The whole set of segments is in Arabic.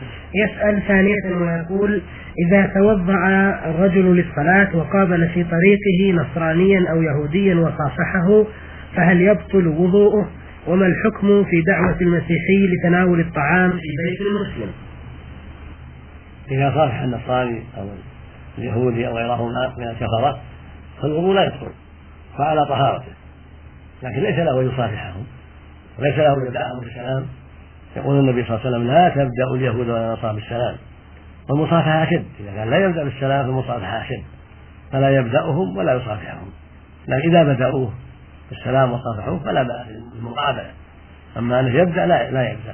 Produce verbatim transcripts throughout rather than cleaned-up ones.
يسأل ثانية ويقول: إذا توضأ الرجل للصلاة وقابل في طريقه نصرانيا أو يهوديا وصافحه فهل يبطل وضوءه؟ وما الحكم في دعوة المسيحي لتناول الطعام في بيت المسلم؟ إذا صافح النصراني أو اليهودي أو غيرهما من الكفرة فالوضوء لا يدخل، فعلى طهارته، لكن ليس له يصافحهم وليس له يدعهم بالسلام. يقول النبي صلى الله عليه وسلم: لا تبدأ اليهود ولا النصارى بالسلام، والمصافحة أشد. إذا كان لا يبدأ بالسلام فالمصافحة أشد، فلا يبدأهم ولا يصافحهم. لكن إذا بدأوه بالسلام وصافحوه فلا بأس بالمقابلة، أما أنه يبدأ لا, لا يبدأ.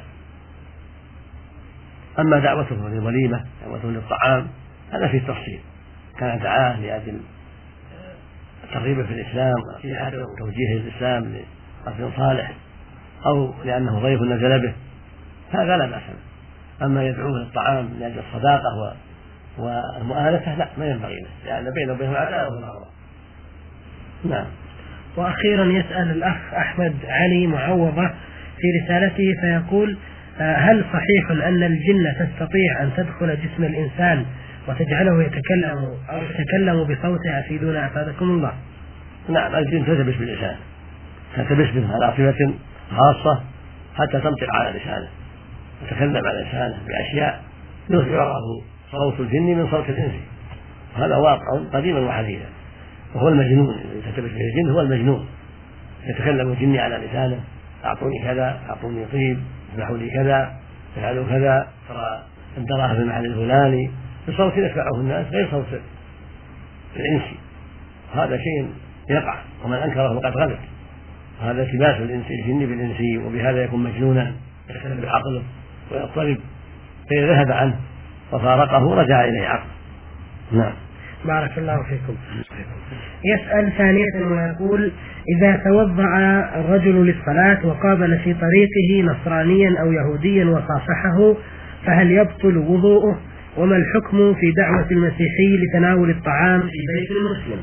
أما دعوته للوليمة، دعوته للطعام، هذا فيه تفصيل. كان دعاه لأجل الترغيب في الإسلام وتوجيه الإسلام لقصد صالح، أو لأنه ضيف نزل به، هذا لا بأس. أما يدعوه للطعام لأجل الصداقة والمؤانسة لا، ما ينبغي له، لأن بينه وبينه عداوة والبغضاء. نعم. وأخيرا يسأل الأخ أحمد علي معوضة في رسالته فيقول: هل صحيح أن الجن تستطيع أن تدخل جسم الإنسان وتجعله يتكلم أو يتكلم بصوته؟ أفيدونا أفادكم الله. نعم، الجن تلتبس باللسان، تلتبس به على صفة خاصة حتى تنطق على لسانه وتتكلم على لسانه بأشياء يظهره صوت الجن من صوت الإنس، وهذا واقع قديما وحديثا، وهو المجنون. الذي تلتبس به الجن هو المجنون، يتكلم الجن على لسانه: أعطوني كذا، أعطوني طيب، اسمحوا لي كذا، افعلوا كذا، ترى أن تراها في المحل الفلاني، بصوت يسمعه الناس غير صوت الإنس. هذا شيء يقع، ومن أنكره فقد غلط. هذا التباس الإنس الجن بالإنسي، وبهذا يكون مجنونا، يتكلم بعقله ويضطرب، فإذا ذهب عنه وفارقه رجع إليه عقله. نعم. بارك الله فيكم. يسأل ثانية ويقول: إذا توضأ الرجل للصلاة وقابل في طريقه نصرانيا أو يهوديا وصافحه فهل يبطل وضوءه؟ وما الحكم في دعوة المسيحي لتناول الطعام في بيت المسلم؟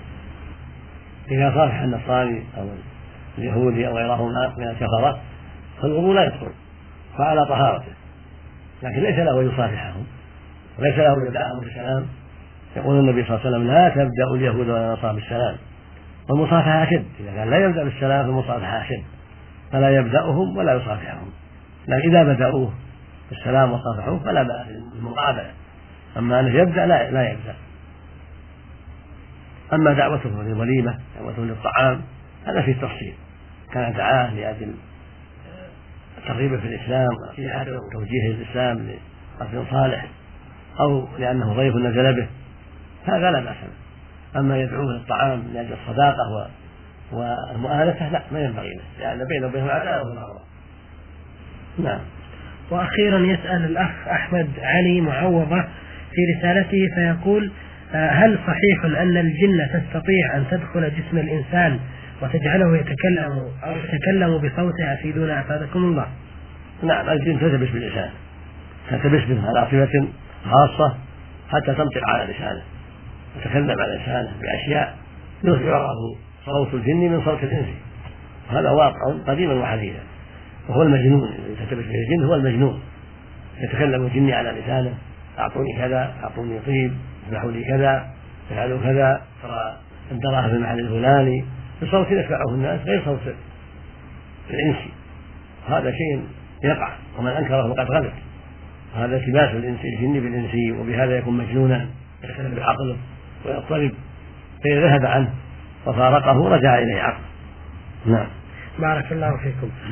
إذا صافح النصراني أو اليهودي أو غيرهما من الكفرة فالوضوء لا يدخل، فعلى طهارته، لكن ليس له يصافحهم وليس له يدعهم بالسلام. يقول النبي صلى الله عليه وسلم: لا تبدأ اليهود ولا النصارى بالسلام، والمصافحة أشد. إذا كان لا يبدأ بالسلام فالمصافحة أشد، فلا يبدأهم ولا يصافحهم. لكن إذا بدأوه بالسلام وصافحوه فلا بأس بالمقابلة، أما أنه يبدأ لا, لا يبدأ. أما دعوته للوليمة، دعوته للطعام، هذا فيه تفصيل. كان دعاه لأجل الترغيب في الإسلام وتوجيه الإسلام لقصد صالح، أو لأنه ضيف نزل به، هذا لا بأس. أما يدعوه للطعام لأجل الصداقة والمؤانسة لا، ما ينبغي له، لأن بينه وبينه عداوة والبغضاء. نعم. وأخيرا يسأل الأخ أحمد علي معوضة في رسالته فيقول: هل صحيح أن الجن تستطيع أن تدخل جسم الإنسان وتجعله يتكلم أو يتكلم بصوته؟ أفيدونا أفادكم الله. نعم، الجن تلتبس باللسان، تلتبس به على صفة خاصة حتى تنطق على لسانه وتتكلم على لسانه بأشياء يظهره صوت الجن من صوت الإنس، وهذا واقع قديما وحديثا، وهو المجنون. الذي تلتبس به الجن هو المجنون، يتكلم الجن على لسانه: أعطوني كذا، أعطوني طيب، اسمحوا لي كذا، افعلوا كذا، ترى أن تراها في المحل الفلاني، بصوت يسمعه الناس غير صوت الإنس. هذا شيء يقع، ومن أنكره فقد غلط. هذا التباس الإنس الجن بالإنسي، وبهذا يكون مجنونا، يتكلم بعقله ويضطرب، فإذا ذهب عنه وفارقه رجع إليه عقله. نعم. بارك الله فيكم.